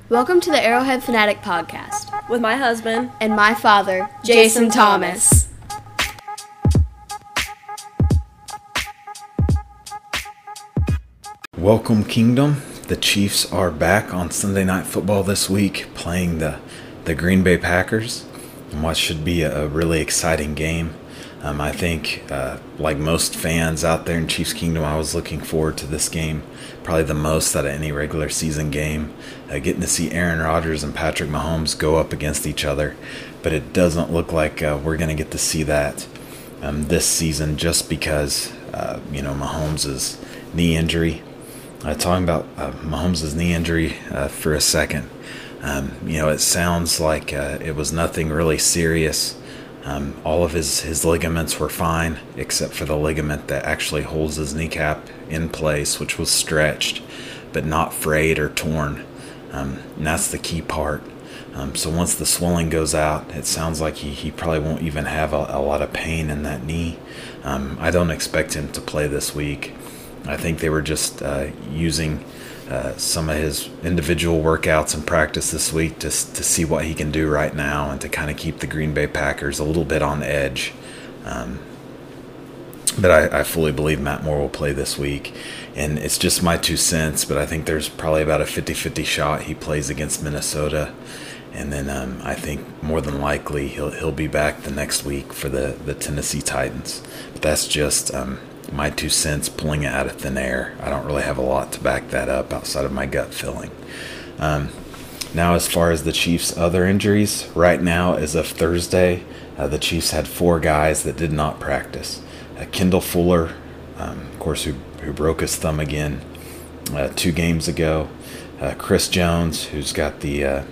Welcome to the Arrowhead Fanatic Podcast with my husband and my father, Jason Thomas. Welcome, Kingdom. The Chiefs are back on Sunday Night Football this week, playing the Green Bay Packers in what should be a really exciting game. I think, like most fans out there in Chiefs Kingdom, I was looking forward to this game probably the most out of any regular season game. Getting to see Aaron Rodgers and Patrick Mahomes go up against each other, but it doesn't look like we're going to get to see that this season just because, Mahomes' knee injury. Talking about Mahomes' knee injury for a second. It sounds like it was nothing really serious. All of his ligaments were fine, except for the ligament that actually holds his kneecap in place, which was stretched, but not frayed or torn. And that's the key part. So once the swelling goes out, it sounds like he probably won't even have a lot of pain in that knee. I don't expect him to play this week. I think they were just using some of his individual workouts and practice this week to see what he can do right now and to kind of keep the Green Bay Packers a little bit on edge. But I fully believe Matt Moore will play this week. And it's just my 2 cents, but I think there's probably about a 50-50 shot he plays against Minnesota. And then I think more than likely he'll be back the next week for the Tennessee Titans. But that's just my 2 cents pulling it out of thin air. I don't really have a lot to back that up outside of my gut feeling. Now, as far as the Chiefs' other injuries, right now as of Thursday, the Chiefs had 4 guys that did not practice. Kendall Fuller, of course, who broke his thumb again 2 games ago. Chris Jones, who's got the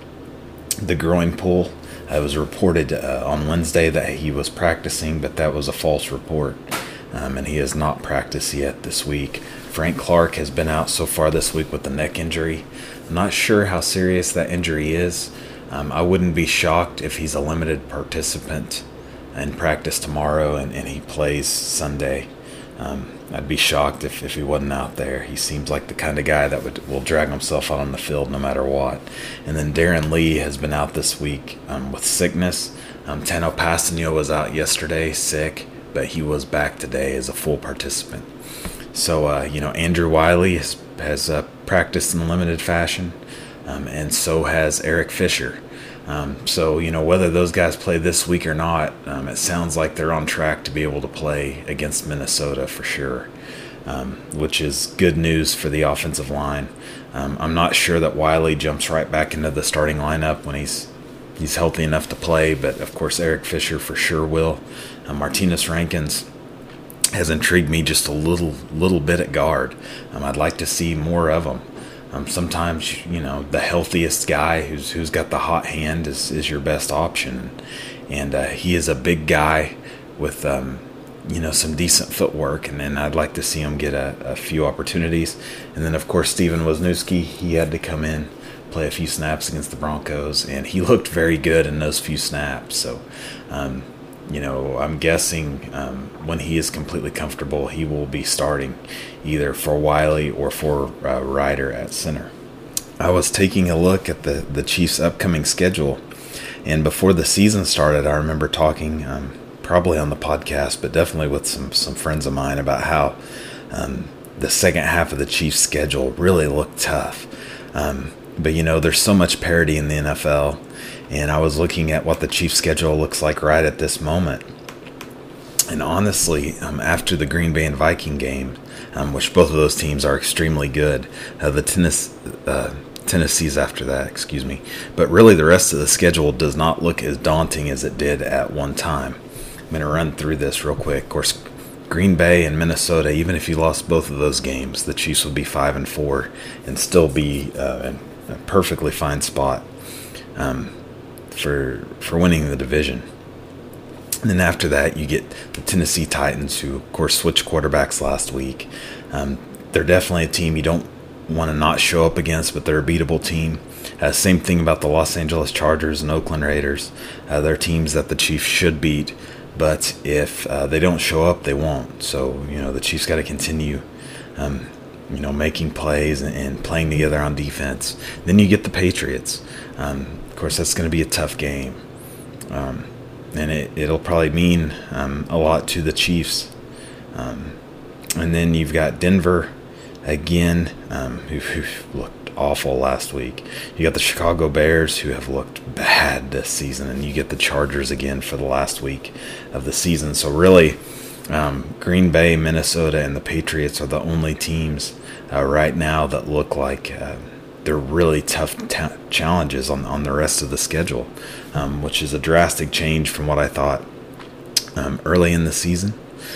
groin pull. It was reported on Wednesday that he was practicing, but that was a false report. And he has not practiced yet this week. Frank Clark has been out so far this week with the neck injury. I'm not sure how serious that injury is. I wouldn't be shocked if he's a limited participant in practice tomorrow and he plays Sunday. I'd be shocked if he wasn't out there. He seems like the kind of guy that will drag himself out on the field no matter what. And then Darren Lee has been out this week with sickness. Tano Passanio was out yesterday, sick, but he was back today as a full participant. So, Andrew Wiley has practiced in limited fashion, and so has Eric Fisher. So, whether those guys play this week or not, it sounds like they're on track to be able to play against Minnesota for sure, which is good news for the offensive line. I'm not sure that Wiley jumps right back into the starting lineup when he's healthy enough to play, but of course Eric Fisher for sure will. Martinez Rankins has intrigued me just a little bit at guard. I'd like to see more of him. Sometimes, the healthiest guy who's got the hot hand is your best option. And he is a big guy with, some decent footwork. And then I'd like to see him get a few opportunities. And then, of course, Steven Wisniewski, he had to come in, play a few snaps against the Broncos. And he looked very good in those few snaps. So, I'm guessing when he is completely comfortable, he will be starting either for Wiley or for Ryder at center. I was taking a look at the Chiefs' upcoming schedule, and before the season started, I remember talking, probably on the podcast, but definitely with some friends of mine, about how the second half of the Chiefs' schedule really looked tough. But there's so much parity in the NFL. And I was looking at what the Chiefs' schedule looks like right at this moment. And honestly, after the Green Bay and Viking game, which both of those teams are extremely good, Tennessee's after that, But really the rest of the schedule does not look as daunting as it did at one time. I'm going to run through this real quick. Of course, Green Bay and Minnesota, even if you lost both of those games, the Chiefs would be 5-4 and still be in a perfectly fine spot for winning the division. And then after that, you get the Tennessee Titans, who, of course, switched quarterbacks last week. They're definitely a team you don't want to not show up against, but they're a beatable team. Same thing about the Los Angeles Chargers and Oakland Raiders. They're teams that the Chiefs should beat, but if they don't show up, they won't. So, the Chiefs got to continue making plays and playing together on defense. Then you get the Patriots. Of course, that's going to be a tough game. And it'll probably mean a lot to the Chiefs. And then you've got Denver again, who looked awful last week. You got the Chicago Bears, who have looked bad this season. And you get the Chargers again for the last week of the season. So really, Green Bay, Minnesota, and the Patriots are the only teams right now that look like they're really tough challenges on the rest of the schedule, which is a drastic change from what I thought early in the season.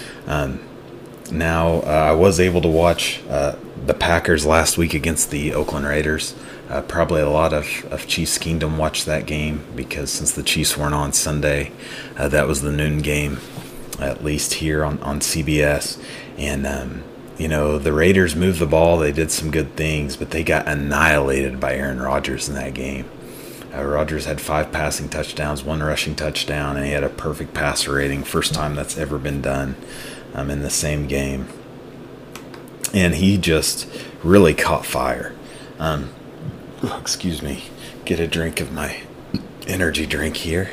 Now, I was able to watch the Packers last week against the Oakland Raiders. Probably a lot of Chiefs Kingdom watched that game because since the Chiefs weren't on Sunday, that was the noon game, at least here on CBS. And, the Raiders moved the ball. They did some good things, but they got annihilated by Aaron Rodgers in that game. Rodgers had 5 passing touchdowns, 1 rushing touchdown, and he had a perfect passer rating. First time that's ever been done in the same game. And he just really caught fire. Excuse me. Get a drink of my energy drink here.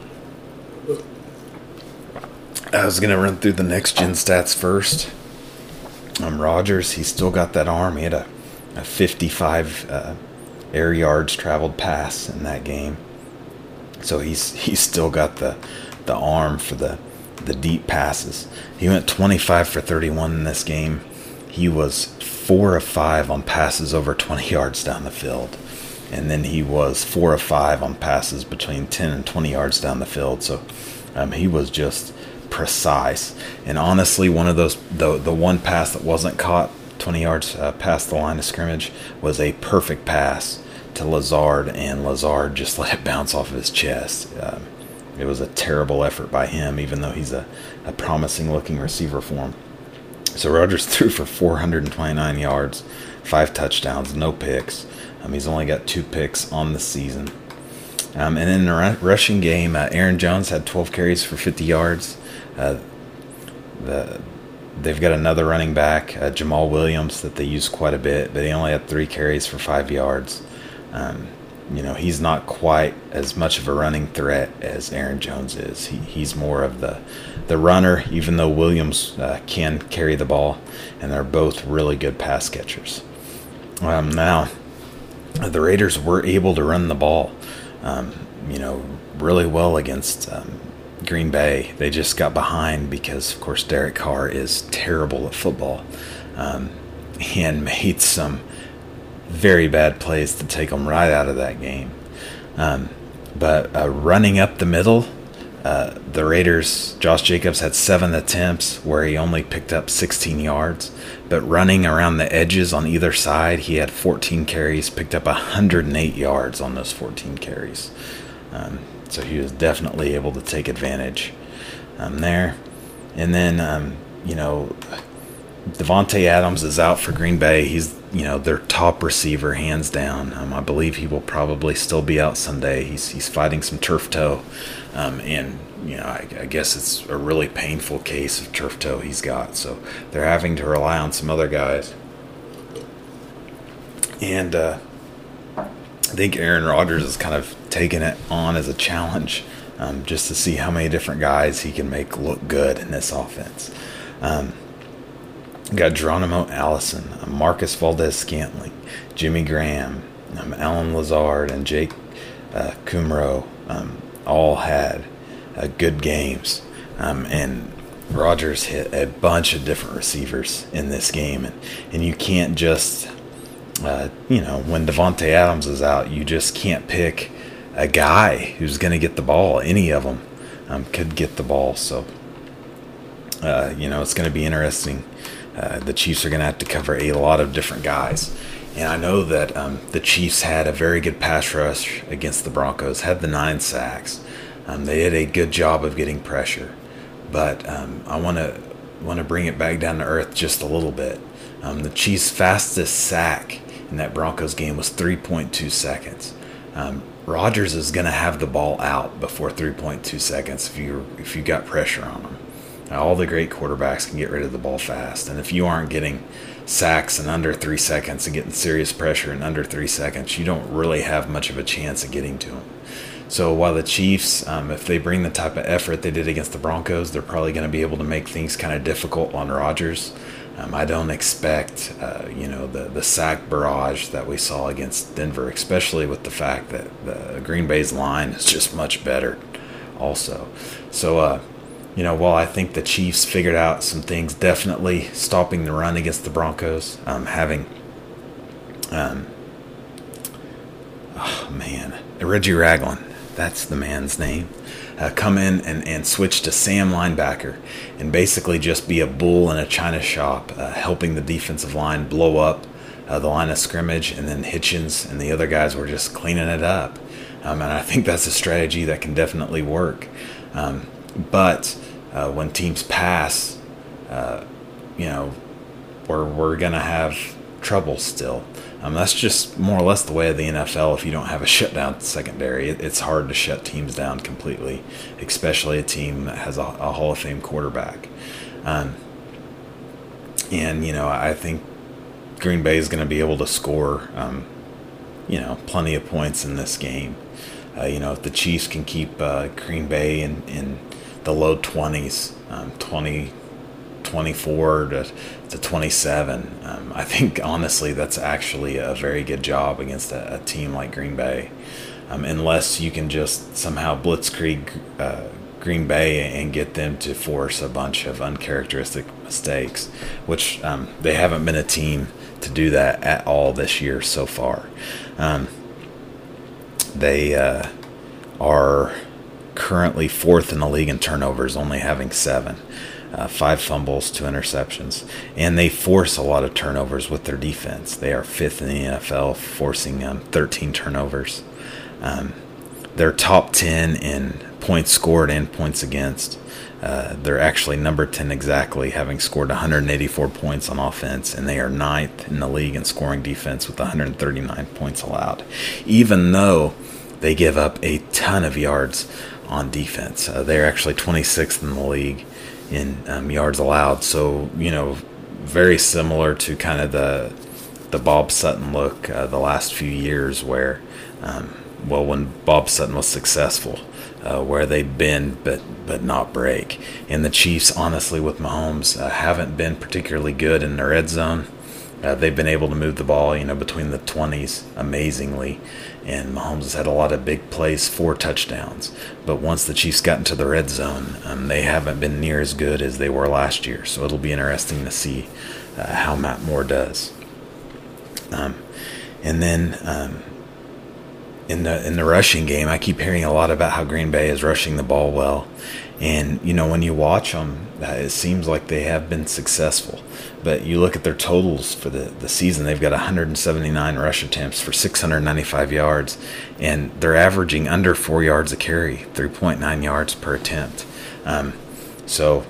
I was going to run through the next gen stats first. Rodgers, he still got that arm. He had a 55 air yards traveled pass in that game. So he's still got the arm for the deep passes. He went 25 for 31 in this game. He was 4 of 5 on passes over 20 yards down the field. And then he was 4 of 5 on passes between 10 and 20 yards down the field. So he was just precise. And honestly, one of those, the one pass that wasn't caught 20 yards past the line of scrimmage was a perfect pass to Lazard, and Lazard just let it bounce off of his chest. It was a terrible effort by him, even though he's a promising looking receiver for him. So Rodgers threw for 429 yards, 5 touchdowns, no picks. He's only got 2 picks on the season. And in the rushing game, Aaron Jones had 12 carries for 50 yards. They've got another running back, Jamal Williams, that they use quite a bit, but he only had 3 carries for 5 yards. He's not quite as much of a running threat as Aaron Jones is. He's more of the runner, even though Williams can carry the ball, and they're both really good pass catchers. Now, the Raiders were able to run the ball, really well against Green Bay. They just got behind because, of course, Derek Carr is terrible at football and made some very bad plays to take them right out of that game. But running up the middle, the Raiders, Josh Jacobs had 7 attempts where he only picked up 16 yards. But running around the edges on either side, he had 14 carries, picked up 108 yards on those 14 carries. So he was definitely able to take advantage there. And then, Devontae Adams is out for Green Bay. He's, their top receiver, hands down. I believe he will probably still be out Sunday. He's fighting some turf toe. I guess it's a really painful case of turf toe he's got. So they're having to rely on some other guys. And I think Aaron Rodgers is kind of taking it on as a challenge just to see how many different guys he can make look good in this offense. Got Geronimo Allison, Marcus Valdez-Scantling, Jimmy Graham, Alan Lazard, and Jake Kumro all had good games. And Rodgers hit a bunch of different receivers in this game. And you can't just, when Devontae Adams is out, you just can't pick a guy who's going to get the ball. Any of them could get the ball. So, it's going to be interesting. The Chiefs are going to have to cover a lot of different guys. And I know that the Chiefs had a very good pass rush against the Broncos, had the 9 sacks. They did a good job of getting pressure. But I want to bring it back down to earth just a little bit. The Chiefs' fastest sack in that Broncos game was 3.2 seconds. Rodgers is going to have the ball out before 3.2 seconds if you got pressure on him. All the great quarterbacks can get rid of the ball fast. And if you aren't getting sacks in under 3 seconds and getting serious pressure in under 3 seconds, you don't really have much of a chance of getting to them. So while the Chiefs, if they bring the type of effort they did against the Broncos, they're probably going to be able to make things kind of difficult on Rodgers. I don't expect, the sack barrage that we saw against Denver, especially with the fact that the Green Bay's line is just much better also. So, while I think the Chiefs figured out some things, definitely stopping the run against the Broncos, Reggie Ragland, that's the man's name, come in and switch to Sam linebacker and basically just be a bull in a china shop, helping the defensive line blow up the line of scrimmage, and then Hitchens and the other guys were just cleaning it up. And I think that's a strategy that can definitely work. But when teams pass, we're going to have trouble still. That's just more or less the way of the NFL. If you don't have a shutdown secondary, it's hard to shut teams down completely, especially a team that has a Hall of Fame quarterback. I think Green Bay is going to be able to score, plenty of points in this game. If the Chiefs can keep Green Bay in the low 20s, 24 to 27. I think, honestly, that's actually a very good job against a team like Green Bay. Unless you can just somehow blitzkrieg Green Bay and get them to force a bunch of uncharacteristic mistakes, which they haven't been a team to do that at all this year so far. They are currently fourth in the league in turnovers, only having 7. 5 fumbles, 2 interceptions, and they force a lot of turnovers with their defense. They are 5th in the NFL, forcing 13 turnovers. They're top 10 in points scored and points against. They're actually number 10 exactly, having scored 184 points on offense, and they are 9th in the league in scoring defense with 139 points allowed, even though they give up a ton of yards on defense. They're actually 26th in the league in yards allowed. So, very similar to kind of the Bob Sutton look the last few years where, when Bob Sutton was successful, where they bend but not break. And the Chiefs, honestly, with Mahomes, haven't been particularly good in the red zone. They've been able to move the ball, between the 20s amazingly. And Mahomes has had a lot of big plays, 4 touchdowns. But once the Chiefs got into the red zone, they haven't been near as good as they were last year. So it'll be interesting to see how Matt Moore does. And then in the rushing game, I keep hearing a lot about how Green Bay is rushing the ball well. And, when you watch them, it seems like they have been successful. But you look at their totals for the season, they've got 179 rush attempts for 695 yards, and they're averaging under 4 yards a carry, 3.9 yards per attempt. The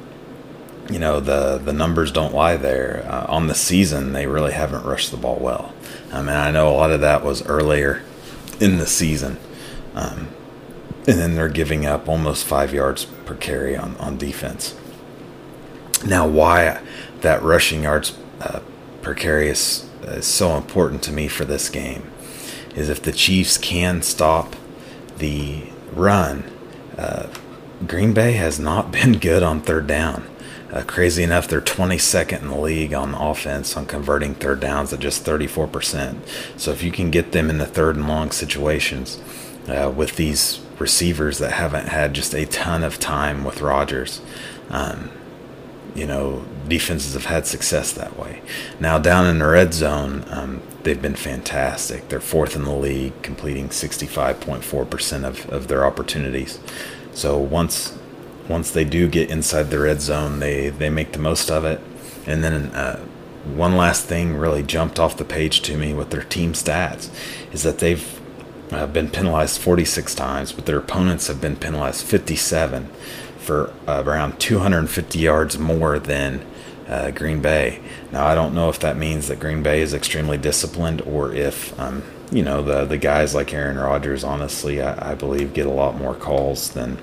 numbers don't lie there. On the season, they really haven't rushed the ball well. And I know a lot of that was earlier in the season. And then they're giving up almost 5 yards per carry on defense. Now, why that rushing yards per carry is so important to me for this game is if the Chiefs can stop the run, Green Bay has not been good on third down. Crazy enough, they're 22nd in the league on offense on converting third downs at just 34%. So if you can get them in the third and long situations with these receivers that haven't had just a ton of time with Rodgers, defenses have had success that way. Now, down in the red zone, they've been fantastic. They're 4th in the league, completing 65.4% of their opportunities. So once they do get inside the red zone, they make the most of it. And then one last thing really jumped off the page to me with their team stats is that they've been penalized 46 times, but their opponents have been penalized 57 for around 250 yards more than Green Bay. Now, I don't know if that means that Green Bay is extremely disciplined or if, the guys like Aaron Rodgers, honestly, I believe get a lot more calls than,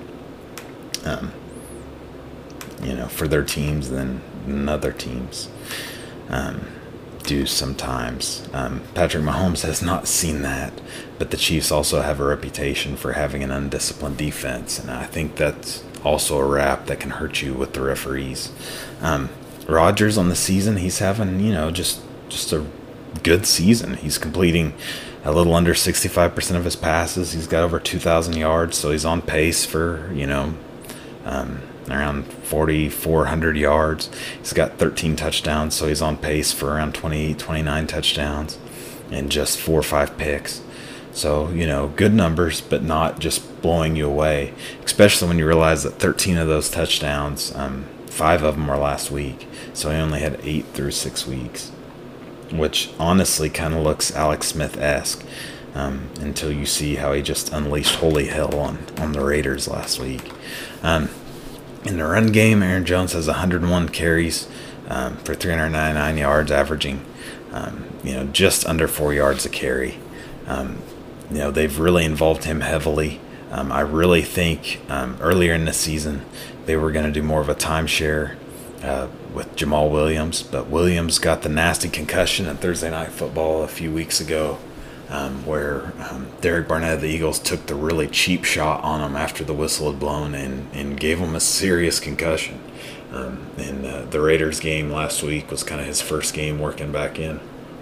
for their teams than other teams. do sometimes. Patrick Mahomes has not seen that, but the Chiefs also have a reputation for having an undisciplined defense, and I think that's also a rap that can hurt you with the referees. Rodgers on the season, he's having, just a good season. He's completing a little under 65% of his passes. He's got over 2,000 yards, so he's on pace for, around 4,400 yards. He's got 13 touchdowns, so he's on pace for around 28, 29 touchdowns and just 4 or 5 picks. So, good numbers, but not just blowing you away, especially when you realize that 13 of those touchdowns, 5 of them were last week. So he only had 8 through 6 weeks, which honestly kind of looks Alex Smith-esque until you see how he just unleashed holy hell on the Raiders last week. In the run game, Aaron Jones has 101 carries for 399 yards, averaging just under 4 yards a carry. They've really involved him heavily. I really think earlier in the season they were going to do more of a timeshare with Jamal Williams, but Williams got the nasty concussion at Thursday Night Football a few weeks ago, where Derek Barnett of the Eagles took the really cheap shot on him after the whistle had blown and gave him a serious concussion. And the Raiders game last week was kind of his first game working back in.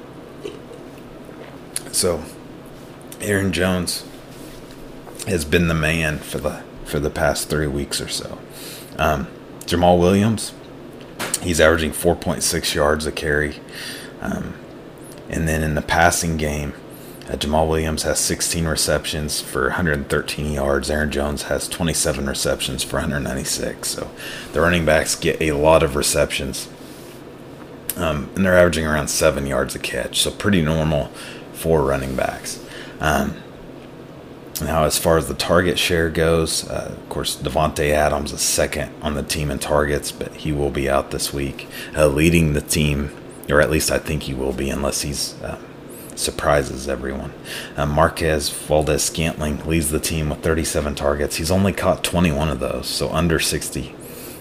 So Aaron Jones has been the man for the past 3 weeks or so. Jamal Williams, he's averaging 4.6 yards a carry. And then in the passing game, Jamal Williams has 16 receptions for 113 yards. Aaron Jones has 27 receptions for 196. So the running backs get a lot of receptions. And they're averaging around 7 yards a catch. So pretty normal for running backs. Now, as far as the target share goes, of course, Devontae Adams is second on the team in targets, but he will be out this week, leading the team, or at least I think he will be, unless he's surprises everyone. Marquez Valdez-Scantling leads the team with 37 targets. He's only caught 21 of those, so under 60%,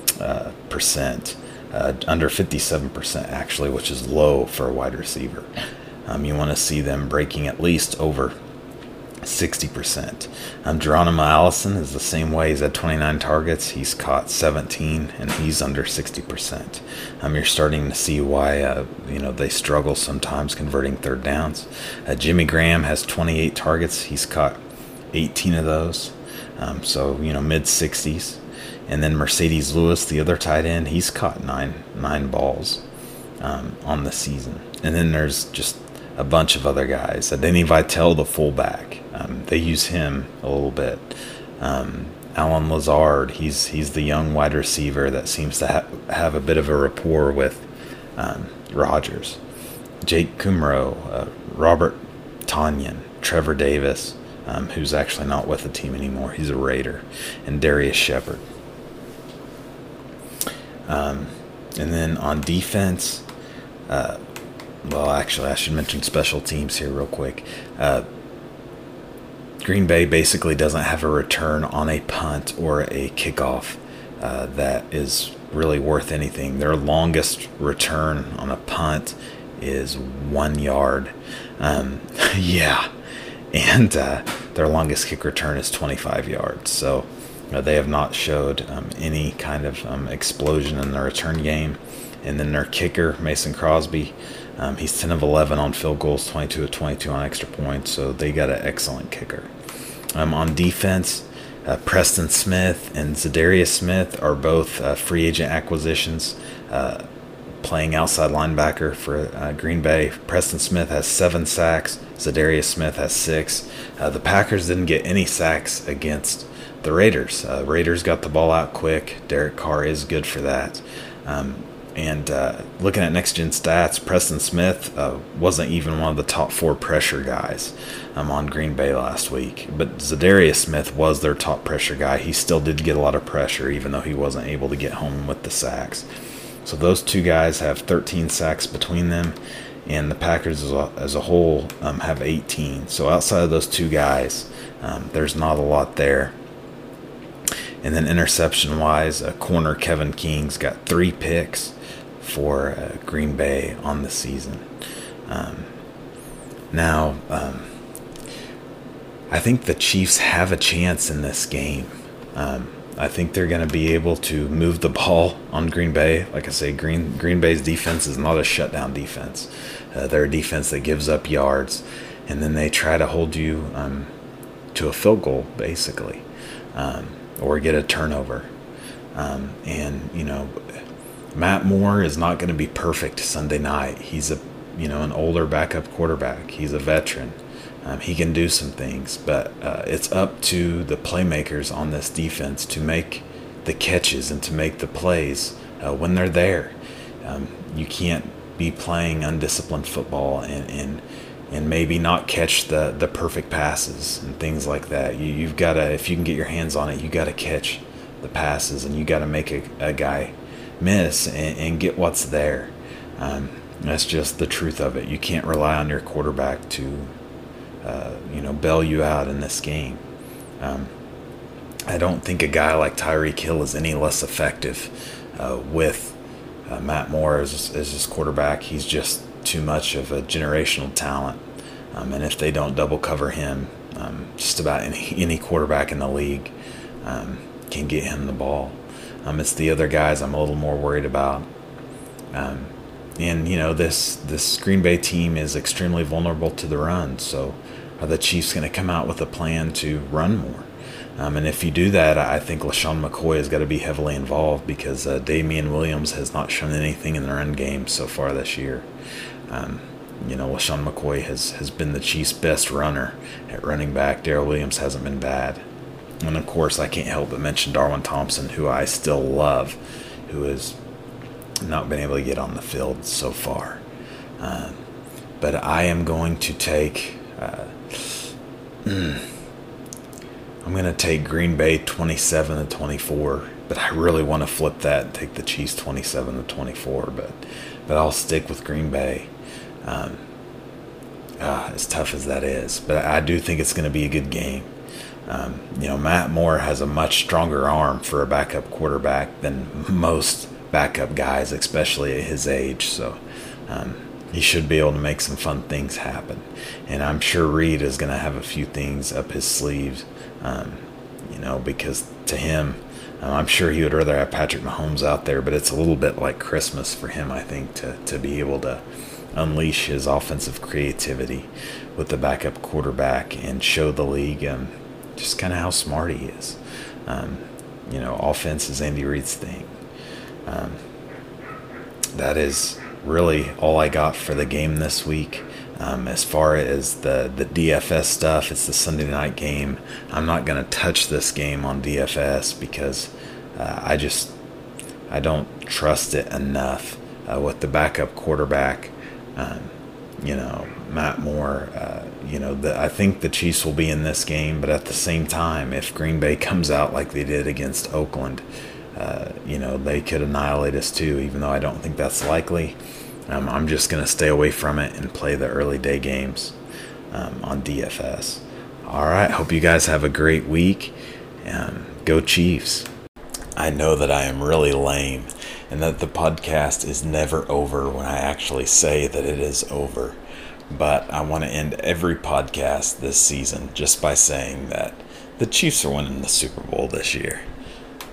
under 57% actually, which is low for a wide receiver. You want to see them breaking at least over 60%. Geronimo Allison is the same way. He's had 29 targets. He's caught 17, and he's under 60%. You're starting to see why they struggle sometimes converting third downs. Jimmy Graham has 28 targets. He's caught 18 of those. So mid-60s. And then Mercedes Lewis, the other tight end, he's caught nine balls on the season. And then there's just a bunch of other guys. Denny Vitale, the fullback, they use him a little bit. Alan Lazard, he's the young wide receiver that seems to have a bit of a rapport with Rodgers. Jake Kumro, Robert Tonyan, Trevor Davis, who's actually not with the team anymore. He's a Raider. And Darius Shepard. And then on defense, actually, I should mention special teams here real quick. Green Bay basically doesn't have a return on a punt or a kickoff that is really worth anything. Their longest return on a punt is 1 yard. And their longest kick return is 25 yards. So they have not showed any kind of explosion in their return game. And then their kicker, Mason Crosby, he's 10 of 11 on field goals, 22 of 22 on extra points, so they got an excellent kicker. On defense, Preston Smith and Zadarius Smith are both free agent acquisitions, playing outside linebacker for Green Bay. Preston Smith has 7 sacks. Zadarius Smith has 6. The Packers didn't get any sacks against the Raiders. Raiders got the ball out quick. Derek Carr is good for that. And looking at next-gen stats, Preston Smith wasn't even one of the top 4 pressure guys on Green Bay last week. But Zadarius Smith was their top pressure guy. He still did get a lot of pressure, even though he wasn't able to get home with the sacks. So those two guys have 13 sacks between them, and the Packers as a whole have 18. So outside of those two guys, there's not a lot there. And then interception-wise, corner Kevin King's got 3 picks, for Green Bay on the season. I think the Chiefs have a chance in this game. I think they're going to be able to move the ball on Green Bay. Like I say, Green Bay's defense is not a shutdown defense. They're a defense that gives up yards, and then they try to hold you to a field goal, basically, or get a turnover. Matt Moore is not going to be perfect Sunday night. He's an older backup quarterback. He's a veteran. He can do some things, but it's up to the playmakers on this defense to make the catches and to make the plays when they're there. You can't be playing undisciplined football and maybe not catch the perfect passes and things like that. You've got to, if you can get your hands on it, you got to catch the passes, and you got to make a guy miss and get what's there. That's just the truth of it. You can't rely on your quarterback to bail you out in this game. I don't think a guy like Tyreek Hill is any less effective with Matt Moore as his quarterback. He's just too much of a generational talent. And if they don't double cover him, just about any quarterback in the league can get him the ball. It's the other guys I'm a little more worried about. This Green Bay team is extremely vulnerable to the run. So are the Chiefs going to come out with a plan to run more? And if you do that, I think LaShawn McCoy has got to be heavily involved, because Damian Williams has not shown anything in the run game so far this year. LaShawn McCoy has been the Chiefs' best runner at running back. Darrell Williams hasn't been bad. And, of course, I can't help but mention Darwin Thompson, who I still love, who has not been able to get on the field so far. But I am going to take Green Bay 27-24, but I really want to flip that and take the Chiefs 27-24, but I'll stick with Green Bay. As tough as that is, but I do think it's going to be a good game. Matt Moore has a much stronger arm for a backup quarterback than most backup guys, especially at his age. So he should be able to make some fun things happen. And I'm sure Reed is going to have a few things up his sleeves, because to him, I'm sure he would rather have Patrick Mahomes out there, but it's a little bit like Christmas for him, I think, to be able to unleash his offensive creativity with the backup quarterback and show the league just kind of how smart he is. Offense is Andy Reid's thing. That is really all I got for the game this week. As far as the DFS stuff, it's the Sunday night game. I'm not going to touch this game on DFS because I don't trust it enough with the backup quarterback. Matt Moore, I think the Chiefs will be in this game, but at the same time, if Green Bay comes out like they did against Oakland, they could annihilate us too, even though I don't think that's likely. I'm just going to stay away from it and play the early day games on DFS. All right, hope you guys have a great week. Go Chiefs. I know that I am really lame and that the podcast is never over when I actually say that it is over. But I want to end every podcast this season just by saying that the Chiefs are winning the Super Bowl this year.